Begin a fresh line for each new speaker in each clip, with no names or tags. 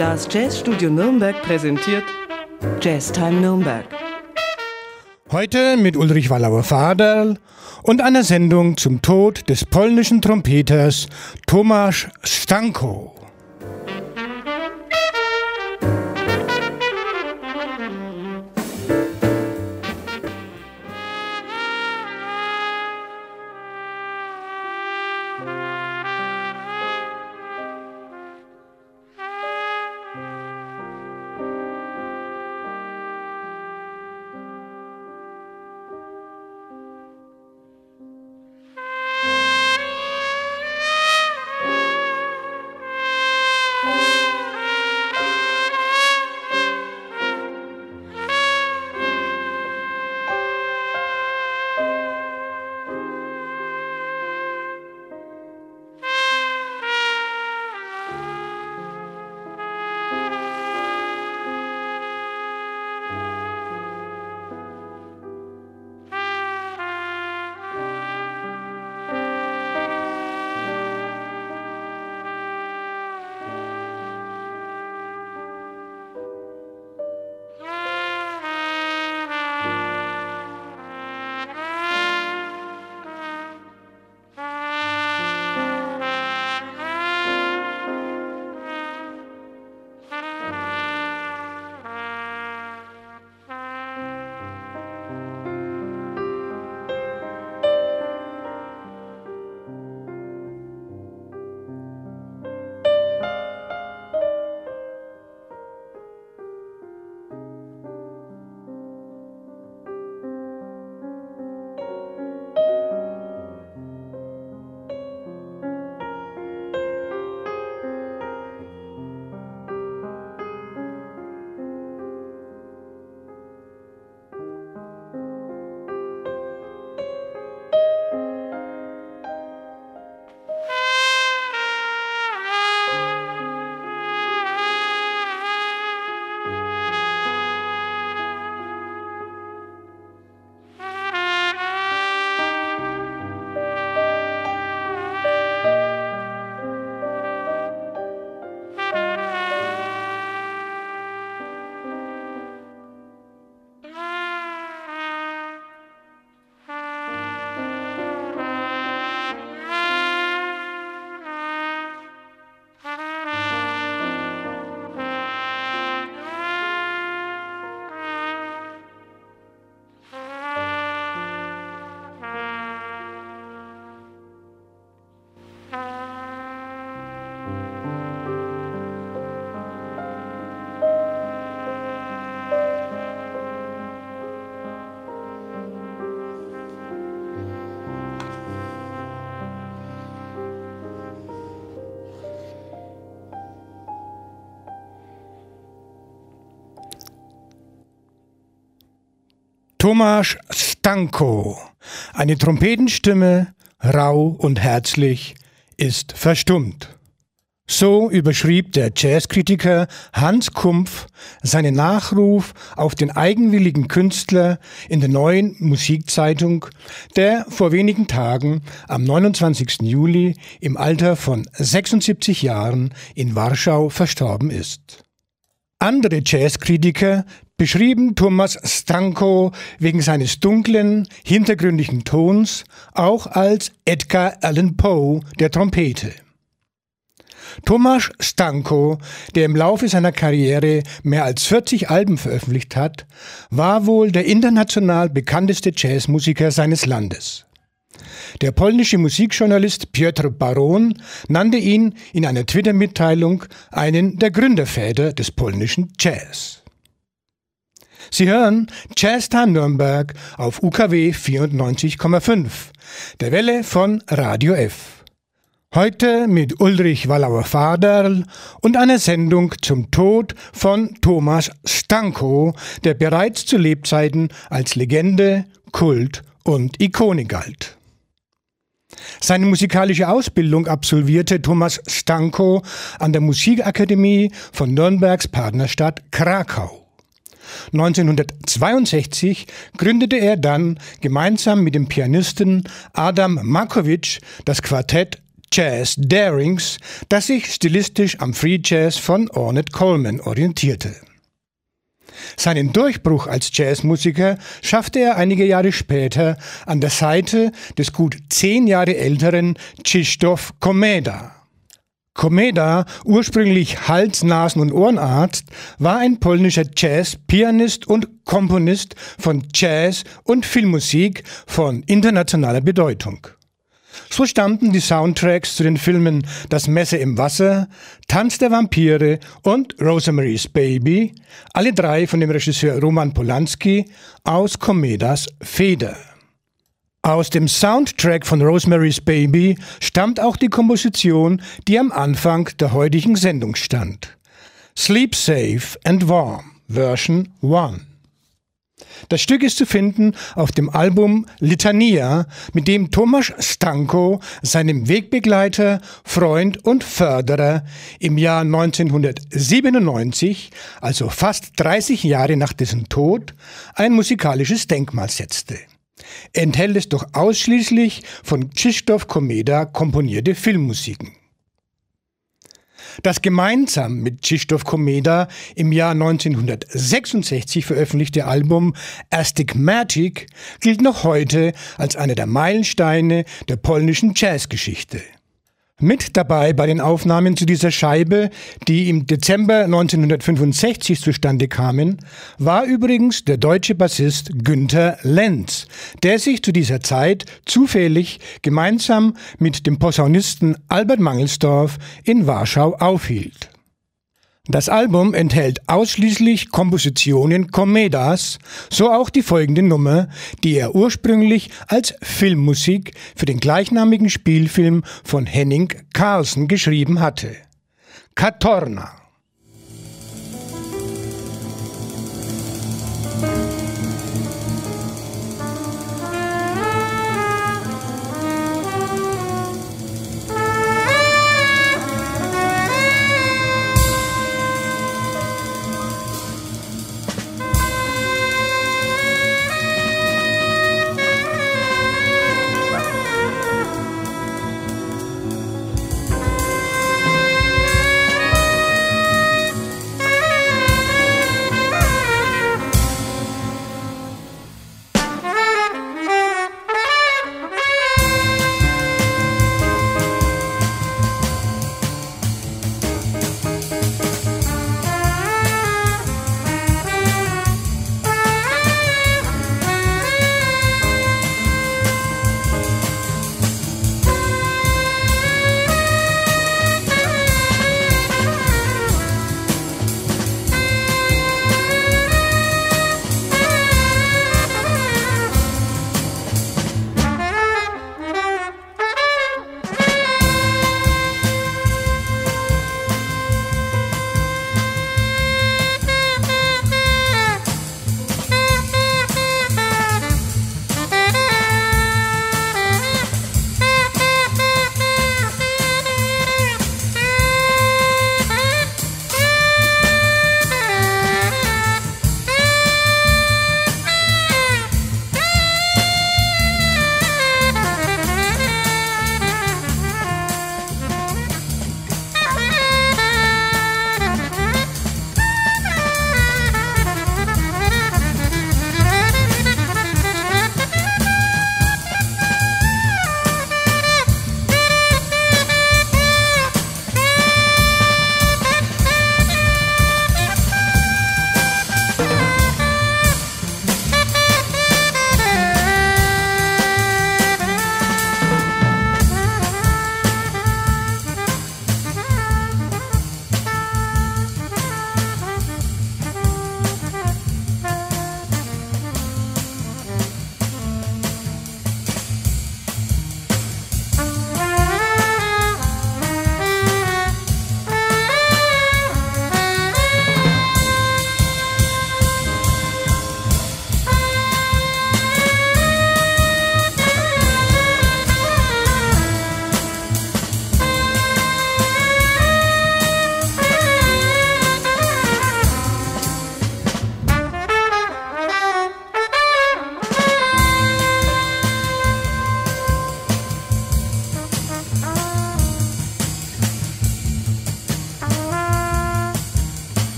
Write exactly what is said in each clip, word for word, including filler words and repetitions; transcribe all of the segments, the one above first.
Das Jazzstudio Nürnberg präsentiert Jazztime Nürnberg.
Heute mit Ulrich Wallauer-Vaderl und einer Sendung zum Tod des polnischen Trompeters Tomasz Stanko. Tomasz Stanko, eine Trompetenstimme, rau und herzlich, ist verstummt. So überschrieb der Jazzkritiker Hans Kumpf seinen Nachruf auf den eigenwilligen Künstler in der Neuen Musikzeitung, der vor wenigen Tagen am neunundzwanzigsten Juli im Alter von sechsundsiebzig Jahren in Warschau verstorben ist. Andere Jazzkritiker beschrieben Tomasz Stanko wegen seines dunklen, hintergründigen Tons auch als Edgar Allan Poe der Trompete. Tomasz Stanko, der im Laufe seiner Karriere mehr als vierzig Alben veröffentlicht hat, war wohl der international bekannteste Jazzmusiker seines Landes. Der polnische Musikjournalist Piotr Baron nannte ihn in einer Twitter-Mitteilung einen der Gründerväter des polnischen Jazz. Sie hören Jazztime Nürnberg auf U K W vierundneunzig Komma fünf, der Welle von Radio F. Heute mit Ulrich Wallauer-Vaderl und einer Sendung zum Tod von Tomasz Stanko, der bereits zu Lebzeiten als Legende, Kult und Ikone galt. Seine musikalische Ausbildung absolvierte Tomasz Stanko an der Musikakademie von Nürnbergs Partnerstadt Krakau. neunzehnhundertzweiundsechzig gründete er dann gemeinsam mit dem Pianisten Adam Markowitsch das Quartett Jazz Darings, das sich stilistisch am Free Jazz von Ornette Coleman orientierte. Seinen Durchbruch als Jazzmusiker schaffte er einige Jahre später an der Seite des gut zehn Jahre älteren Krzysztof Komeda. Komeda, ursprünglich Hals-, Nasen- und Ohrenarzt, war ein polnischer Jazz-Pianist und Komponist von Jazz- und Filmmusik von internationaler Bedeutung. So stammten die Soundtracks zu den Filmen Das Messer im Wasser, Tanz der Vampire und Rosemary's Baby, alle drei von dem Regisseur Roman Polanski, aus Komedas Feder. Aus dem Soundtrack von Rosemary's Baby stammt auch die Komposition, die am Anfang der heutigen Sendung stand. Sleep Safe and Warm, Version eins. Das Stück ist zu finden auf dem Album Litania, mit dem Tomasz Stanko seinem Wegbegleiter, Freund und Förderer im Jahr neunzehnhundertsiebenundneunzig, also fast dreißig Jahre nach dessen Tod, ein musikalisches Denkmal setzte. Enthält es doch ausschließlich von Krzysztof Komeda komponierte Filmmusiken. Das gemeinsam mit Krzysztof Komeda im Jahr neunzehnhundertsechsundsechzig veröffentlichte Album Astigmatic gilt noch heute als einer der Meilensteine der polnischen Jazzgeschichte. Mit dabei bei den Aufnahmen zu dieser Scheibe, die im Dezember neunzehnhundertfünfundsechzig zustande kamen, war übrigens der deutsche Bassist Günter Lenz, der sich zu dieser Zeit zufällig gemeinsam mit dem Posaunisten Albert Mangelsdorf in Warschau aufhielt. Das Album enthält ausschließlich Kompositionen Komedas, so auch die folgende Nummer, die er ursprünglich als Filmmusik für den gleichnamigen Spielfilm von Henning Carlsen geschrieben hatte. Katorna.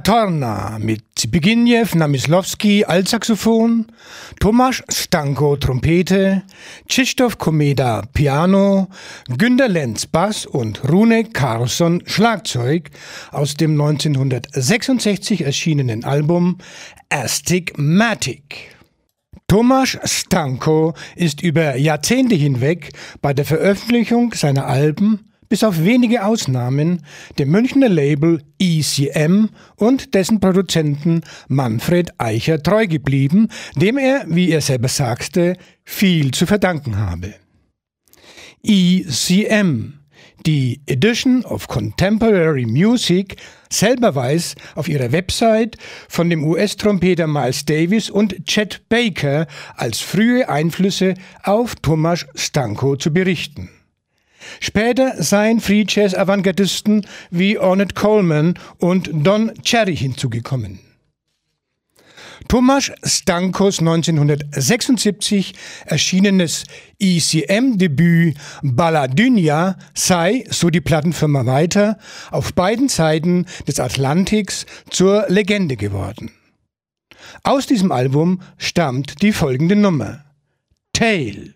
Torna mit Zbigniew Namyslowski Altsaxophon, Tomasz Stanko Trompete, Krzysztof Komeda Piano, Günter Lenz Bass und Rune Carlsson Schlagzeug aus dem neunzehnhundertsechsundsechzig erschienenen Album Astigmatic. Tomasz Stanko ist über Jahrzehnte hinweg bei der Veröffentlichung seiner Alben bis auf wenige Ausnahmen dem Münchner Label E C M und dessen Produzenten Manfred Eicher treu geblieben, dem er, wie er selber sagte, viel zu verdanken habe. E C M, die Edition of Contemporary Music, selber weiß auf ihrer Website von dem U S-Trompeter Miles Davis und Chet Baker als frühe Einflüsse auf Tomasz Stanko zu berichten. Später seien Free Jazz Avantgardisten wie Ornette Coleman und Don Cherry hinzugekommen. Tomasz Stankos neunzehnhundertsechsundsiebzig erschienenes E C M-Debüt Balladynia sei, so die Plattenfirma weiter, auf beiden Seiten des Atlantiks zur Legende geworden. Aus diesem Album stammt die folgende Nummer: Tale.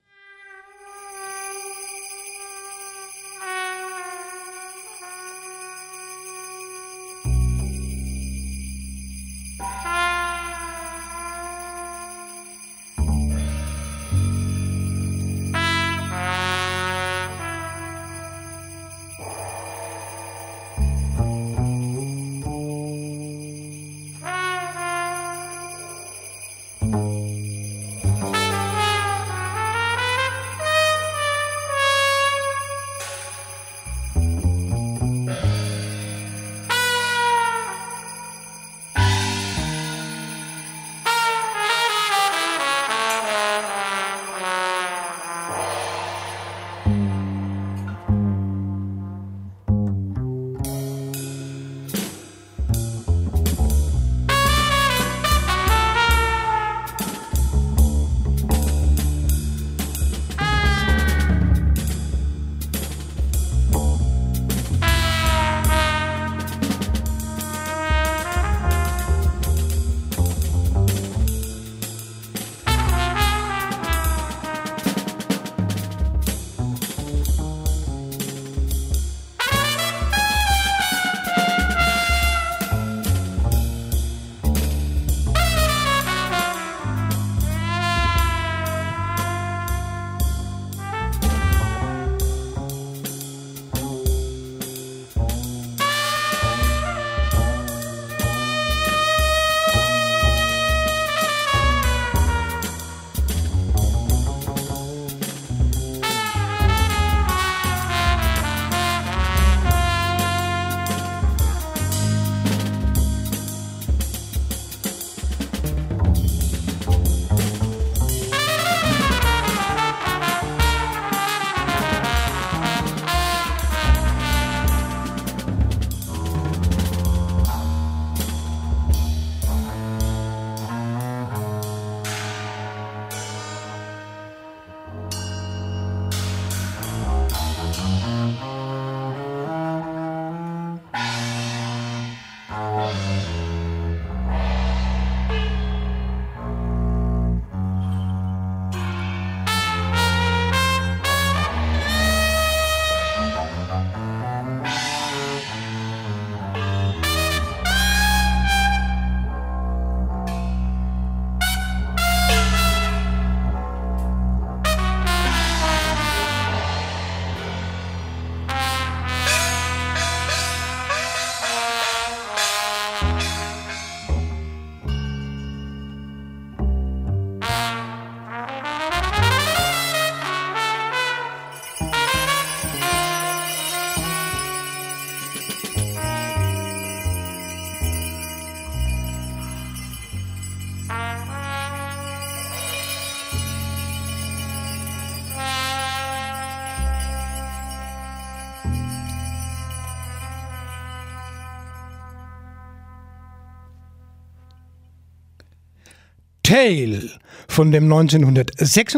Tale von dem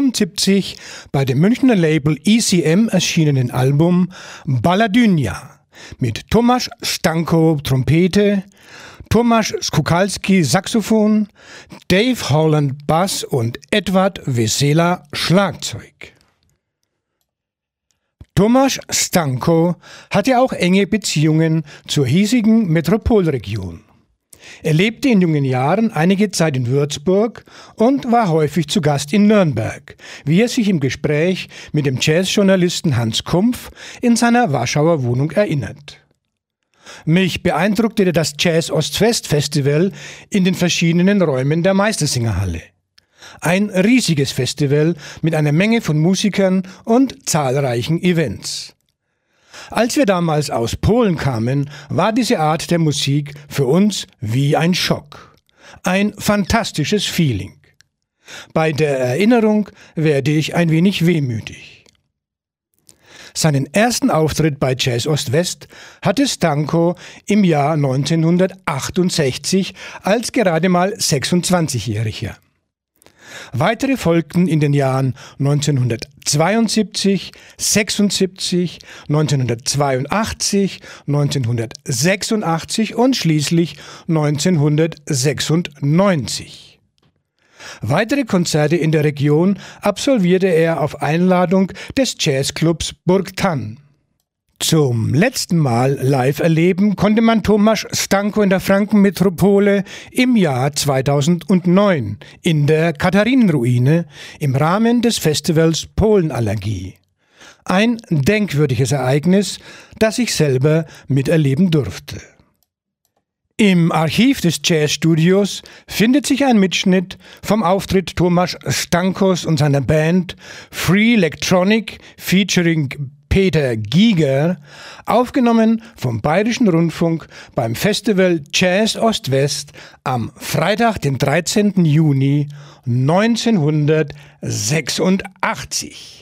neunzehnhundertsechsundsiebzig bei dem Münchner Label E C M erschienenen Album Balladynia, mit Tomasz Stanko Trompete, Tomasz Skukalski Saxophon, Dave Holland Bass und Edward Wesela Schlagzeug. Tomasz Stanko hatte auch enge Beziehungen zur hiesigen Metropolregion. Er lebte in jungen Jahren einige Zeit in Würzburg und war häufig zu Gast in Nürnberg, wie er sich im Gespräch mit dem Jazzjournalisten Hans Kumpf in seiner Warschauer Wohnung erinnert. Mich beeindruckte das Jazz Ost-West Festival in den verschiedenen Räumen der Meistersingerhalle. Ein riesiges Festival mit einer Menge von Musikern und zahlreichen Events. Als wir damals aus Polen kamen, war diese Art der Musik für uns wie ein Schock. Ein fantastisches Feeling. Bei der Erinnerung werde ich ein wenig wehmütig. Seinen ersten Auftritt bei Jazz Ost-West hatte Stanko im Jahr neunzehnhundertachtundsechzig als gerade mal sechsundzwanzigjähriger. Weitere folgten in den Jahren neunzehnhundertzweiundsiebzig, sechsundsiebzig, neunzehnhundertzweiundachtzig, neunzehnhundertsechsundachtzig und schließlich neunzehnhundertsechsundneunzig. Weitere Konzerte in der Region absolvierte er auf Einladung des Jazzclubs Burg Thann. Zum letzten Mal live erleben konnte man Tomasz Stanko in der Frankenmetropole im Jahr zweitausendneun in der Katharinenruine im Rahmen des Festivals Polenallergie. Ein denkwürdiges Ereignis, das ich selber miterleben durfte. Im Archiv des Jazzstudios findet sich ein Mitschnitt vom Auftritt Tomasz Stankos und seiner Band Free Electronic featuring Peter Giger, aufgenommen vom Bayerischen Rundfunk beim Festival Jazz Ost-West am Freitag, den dreizehnten Juni neunzehnhundertsechsundachtzig.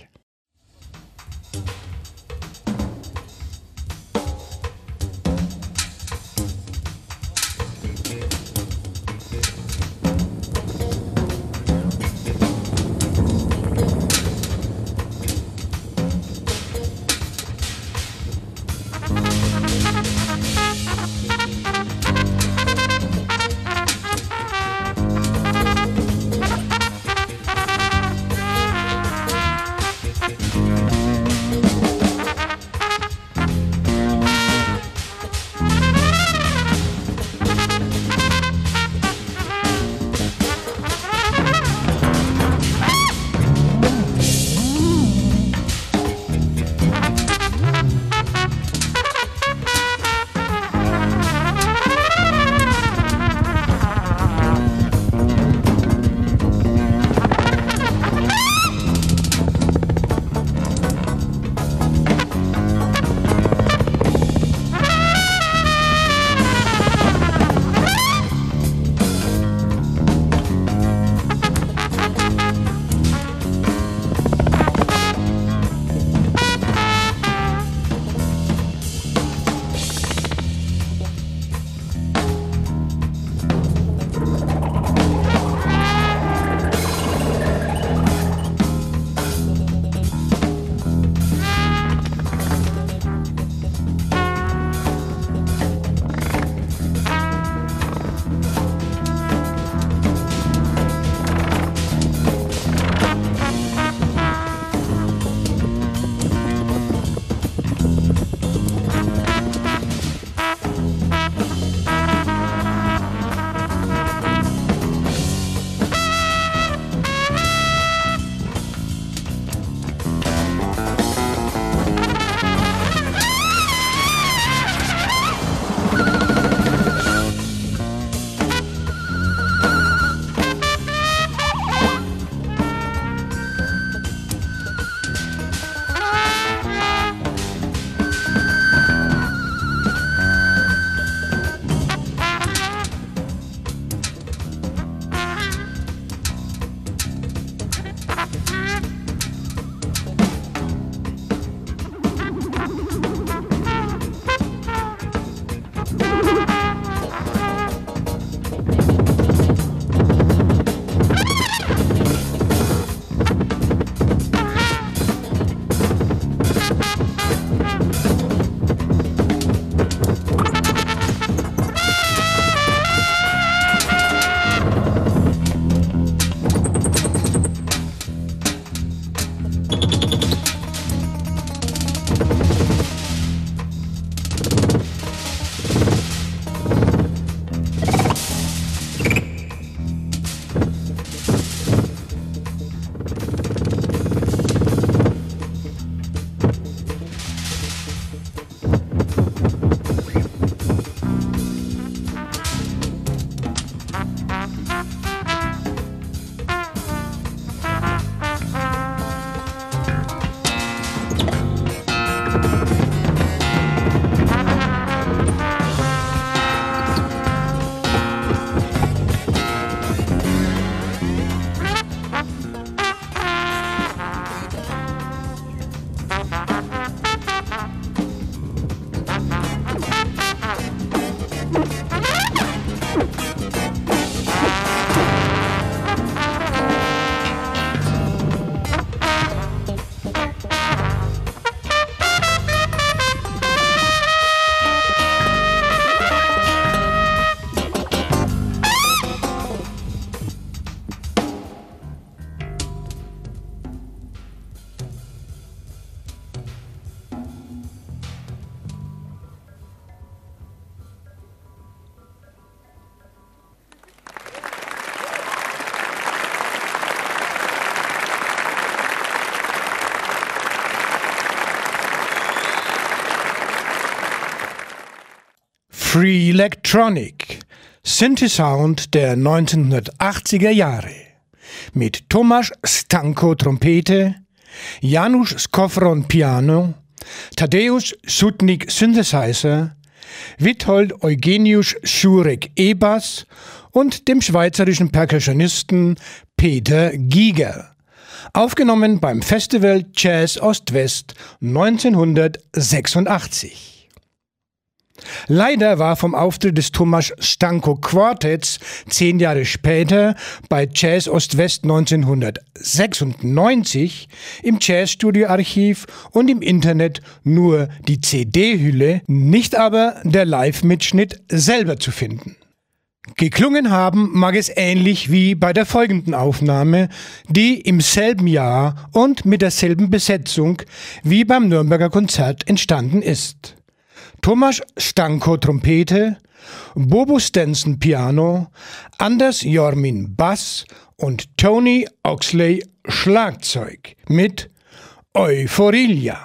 Free Electronic, Synthi-Sound der neunzehnhundertachtziger Jahre. Mit Tomasz Stanko Trompete, Janusz Skowron Piano, Tadeusz Sutnik Synthesizer, Witold Eugeniusz Szurek E-Bass und dem schweizerischen Percussionisten Peter Giger. Aufgenommen beim Festival Jazz Ost-West neunzehnhundertsechsundachtzig. Leider war vom Auftritt des Tomasz Stanko Quartetts zehn Jahre später bei Jazz Ost-West neunzehnhundertsechsundneunzig im Jazzstudio-Archiv und im Internet nur die C D-Hülle, nicht aber der Live-Mitschnitt selber zu finden. Geklungen haben mag es ähnlich wie bei der folgenden Aufnahme, die im selben Jahr und mit derselben Besetzung wie beim Nürnberger Konzert entstanden ist. Tomasz Stanko Trompete, Bobo Stenson Piano, Anders Jormin Bass und Tony Oxley Schlagzeug mit Euphoria.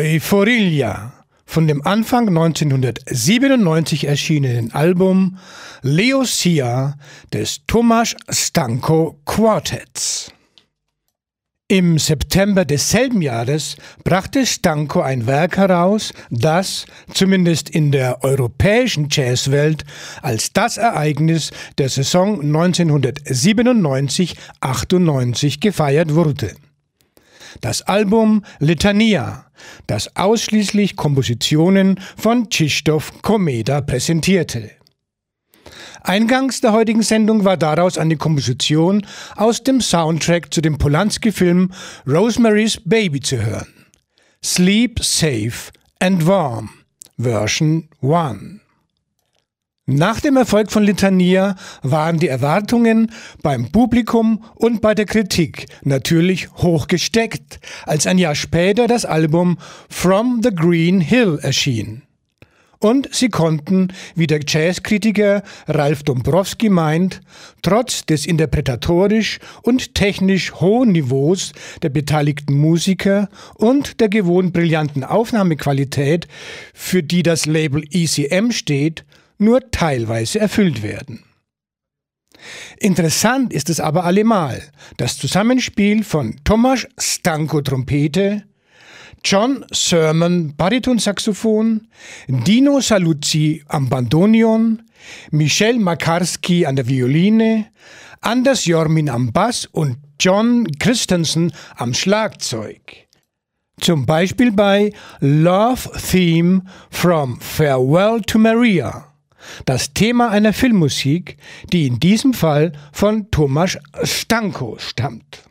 Euphoria von dem Anfang neunzehnhundertsiebenundneunzig erschienenen Album Leosia des Tomasz Stanko Quartetts. Im September desselben Jahres brachte Stanko ein Werk heraus, das, zumindest in der europäischen Jazzwelt, als das Ereignis der Saison neunzehnhundertsiebenundneunzig achtundneunzig gefeiert wurde. Das Album Litania, das ausschließlich Kompositionen von Krzysztof Komeda präsentierte. Eingangs der heutigen Sendung war daraus eine Komposition aus dem Soundtrack zu dem Polanski-Film Rosemary's Baby zu hören. Sleep Safe and Warm, Version eins. Nach dem Erfolg von Litania waren die Erwartungen beim Publikum und bei der Kritik natürlich hoch gesteckt, als ein Jahr später das Album From the Green Hill erschien. Und sie konnten, wie der Jazzkritiker Ralf Dombrowski meint, trotz des interpretatorisch und technisch hohen Niveaus der beteiligten Musiker und der gewohnt brillanten Aufnahmequalität, für die das Label E C M steht, nur teilweise erfüllt werden. Interessant ist es aber allemal, das Zusammenspiel von Tomasz Stanko Trompete, John Sermon Baritonsaxophon, Dino Saluzzi am Bandonion, Michel Makarski an der Violine, Anders Jormin am Bass und John Christensen am Schlagzeug. Zum Beispiel bei Love Theme from Farewell to Maria, das Thema einer Filmmusik, die in diesem Fall von Tomasz Stanko stammt.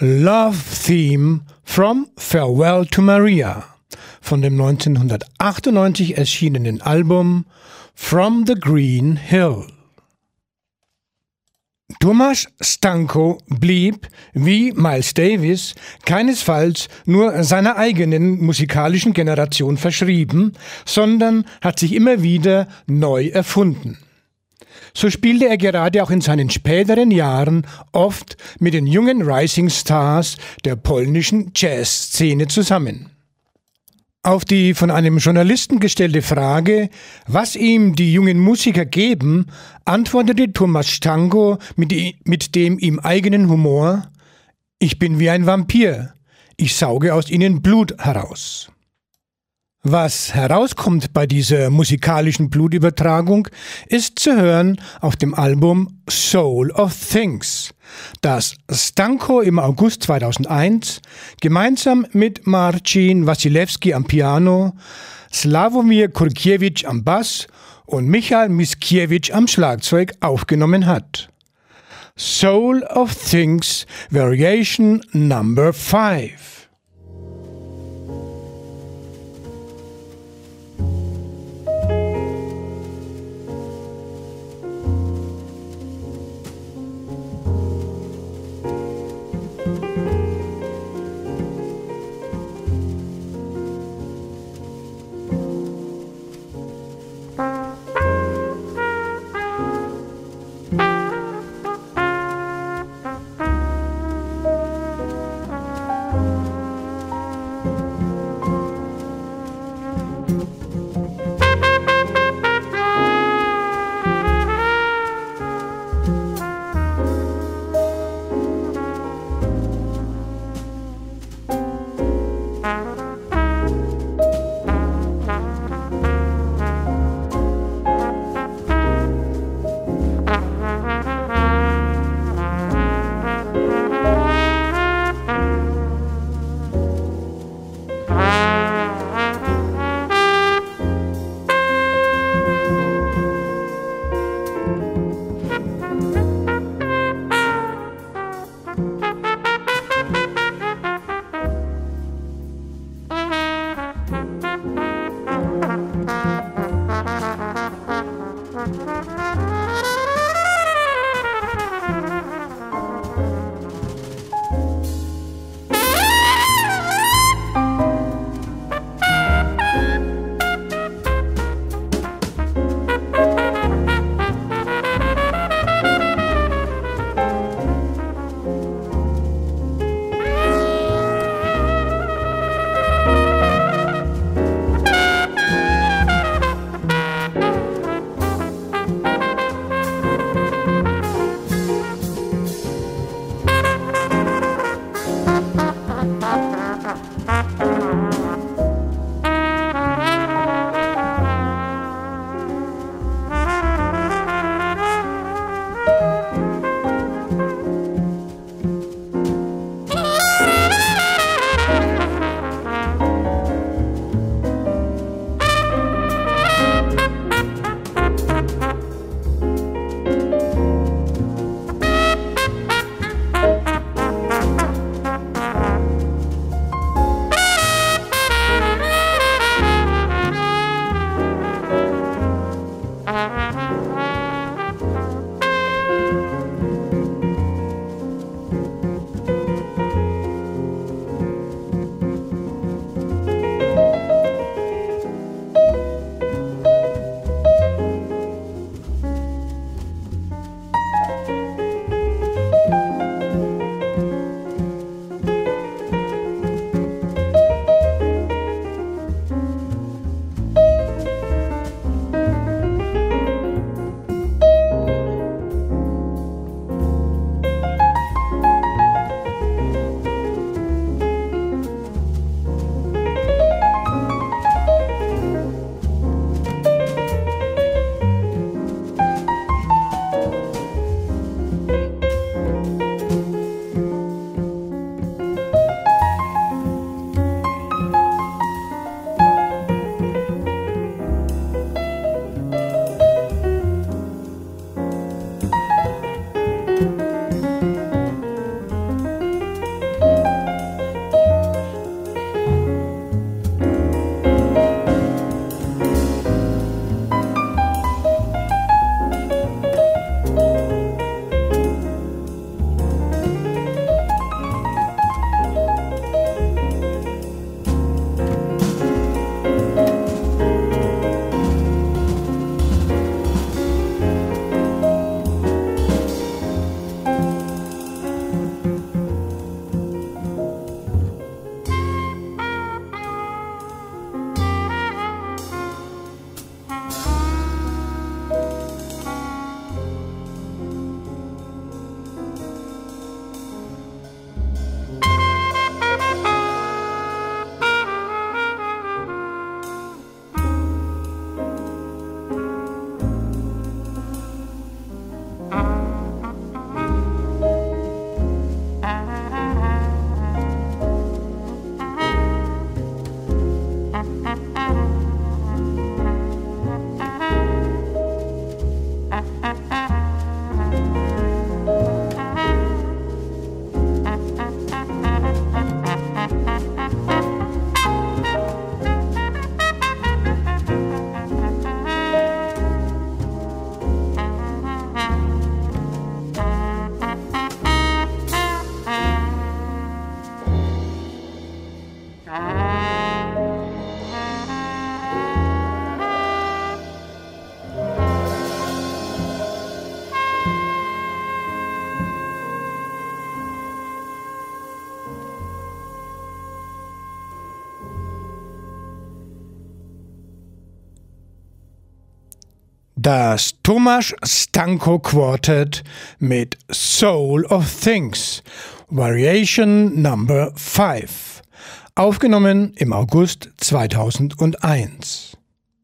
Love Theme from Farewell to Maria von dem neunzehnhundertachtundneunzig erschienenen Album From the Green Hill. Tomasz Stanko blieb, wie Miles Davis, keinesfalls nur seiner eigenen musikalischen Generation verschrieben, sondern hat sich immer wieder neu erfunden. So spielte er gerade auch in seinen späteren Jahren oft mit den jungen Rising Stars der polnischen Jazzszene zusammen. Auf die von einem Journalisten gestellte Frage, was ihm die jungen Musiker geben, antwortete Tomasz Stanko mit, mit dem ihm eigenen Humor: Ich bin wie ein Vampir, ich sauge aus ihnen Blut heraus. Was herauskommt bei dieser musikalischen Blutübertragung, ist zu hören auf dem Album Soul of Things, das Stanko im August zweitausendeins gemeinsam mit Marcin Wasilewski am Piano, Sławomir Kurkiewicz am Bass und Michal Miskiewicz am Schlagzeug aufgenommen hat. Soul of Things Variation Number five. Das Tomasz Stanko Quartet mit Soul of Things, Variation Number fünf, aufgenommen im August zweitausendeins.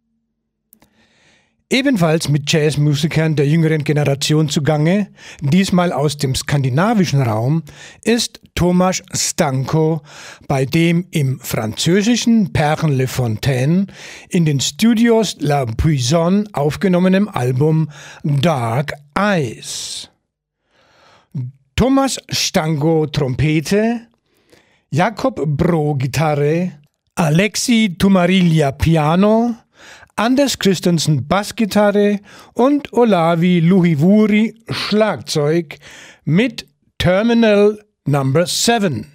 Ebenfalls mit Jazzmusikern der jüngeren Generation zugange, diesmal aus dem skandinavischen Raum, ist Tomasz Stanko bei dem im französischen Perles-les-Fontaines in den Studios La Puissance aufgenommenen Album Dark Eyes. Tomasz Stanko Trompete, Jakob Bro Gitarre, Alexi Tumarilla Piano, Anders Christensen Bassgitarre und Olavi Luhivuri Schlagzeug mit Terminal Number seven.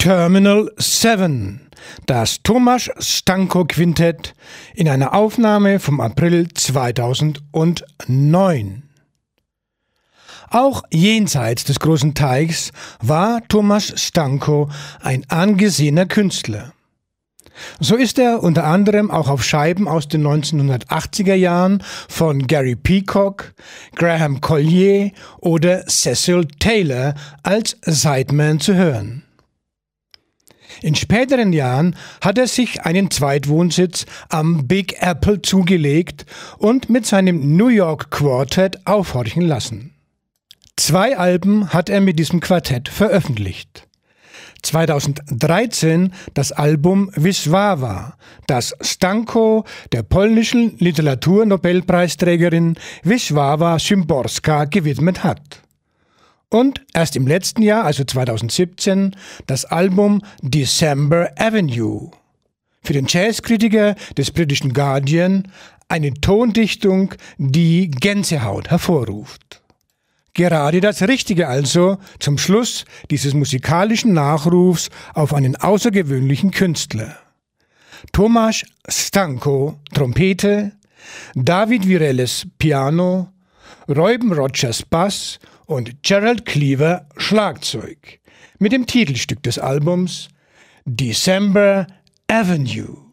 Terminal sieben, das Tomasz Stanko Quintett in einer Aufnahme vom April zweitausendneun. Auch jenseits des großen Teichs war Tomasz Stanko ein angesehener Künstler. So ist er unter anderem auch auf Scheiben aus den neunzehnhundertachtziger Jahren von Gary Peacock, Graham Collier oder Cecil Taylor als Sideman zu hören. In späteren Jahren hat er sich einen Zweitwohnsitz am Big Apple zugelegt und mit seinem New York Quartet aufhorchen lassen. Zwei Alben hat er mit diesem Quartett veröffentlicht. zweitausenddreizehn das Album Wisława, das Stanko der polnischen Literaturnobelpreisträgerin Wisława Szymborska gewidmet hat. Und erst im letzten Jahr, also zweitausendsiebzehn, das Album December Avenue. Für den Jazzkritiker des britischen Guardian eine Tondichtung, die Gänsehaut hervorruft. Gerade das Richtige also zum Schluss dieses musikalischen Nachrufs auf einen außergewöhnlichen Künstler. Tomasz Stanko, Trompete, David Virelles, Piano, Reuben Rogers, Bass und Gerald Cleaver, Schlagzeug, mit dem Titelstück des Albums December Avenue.